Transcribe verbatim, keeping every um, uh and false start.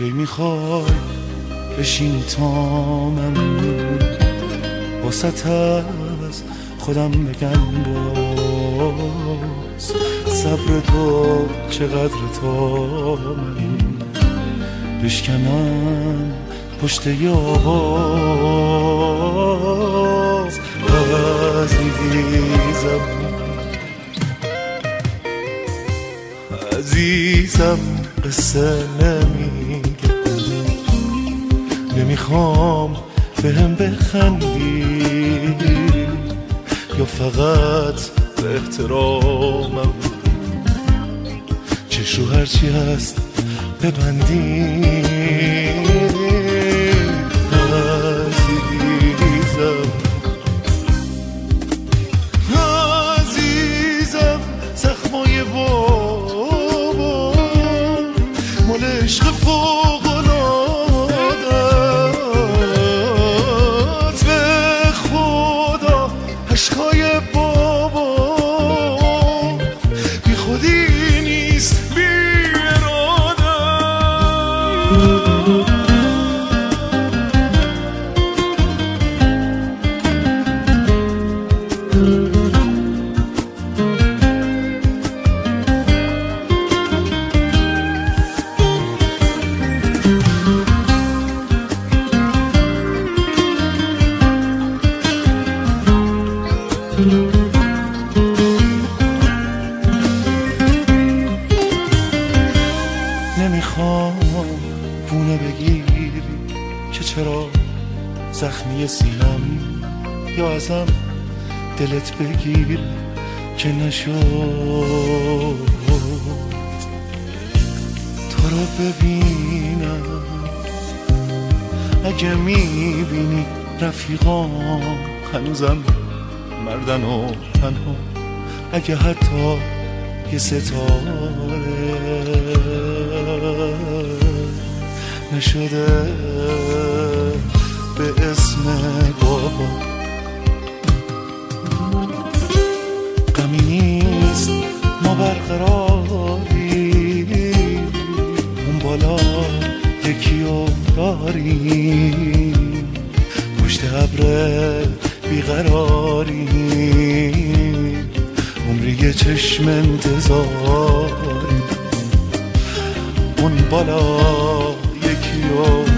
کی میخوای بشین تا من واسط از خودم بگم باز صبر تو چقدر تا من بشکنم پشت یاز عزیزم عزیزم قصه نمیگه نمیخوام بهم بخندی یا فقط به احترامم چش رو هرچی هست ببندی عزیزم عزیزم زخمای بابا مال عشق فوق‌العاده‌ست به خدا عشقای بابا بی خودی نیست بی اراده نمیخوام بونه بگیری که چرا زخمی سینم یا ازم دلت بگیر که نشد تو رو ببینم اگه میبینی رفیقام هنوزم مردن و تنها اگه حتی یه ستاره نشده به اسم بابا غمی نیست ما برقراری اون بالا یکیو داری پشت ابر بیقراری عمری یه چشم انتظاری اون بالا یکیو